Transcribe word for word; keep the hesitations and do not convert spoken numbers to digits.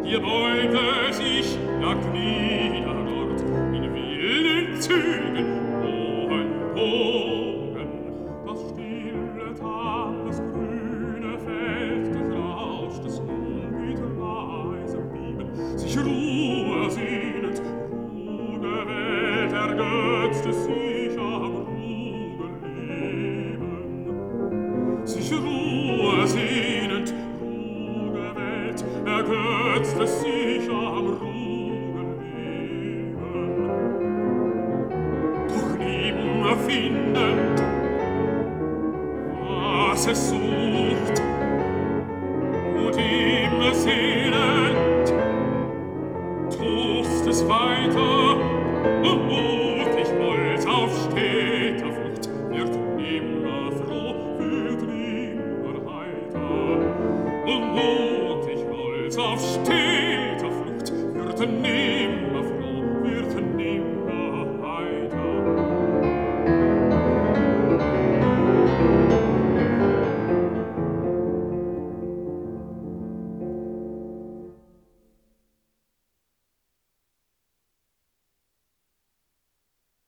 ihr beugte sich, lag nieder dort, in wilden Zügen, hohen Bogen. Das stille Tal, das grüne Feld, das Rausch des Mond mit leisem Bieben, sich Ruhe sehnend, ruhige Welt ergötzte sich am ruhigen Leben. Sich Ruhe sehnend, ruhige Welt ergötzte sich am ruhigen Leben. Doch nimmer findend, was es sucht, und immer sehnend, tost es weiter, und mutig Holz auf steter Flucht, wird nimmer froh, wird nimmer heiter. Und mutig Holz auf steter Flucht, wird nimmer